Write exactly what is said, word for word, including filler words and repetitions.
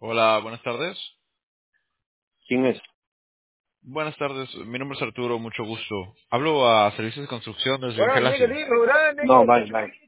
Hola, buenas tardes. ¿Quién es? Buenas tardes, mi nombre es Arturo, mucho gusto. Hablo a Servicios de Construcción desde Bueno, nigga, Gelacio. nigga, ¿verdad, nigga? No, bye, bye.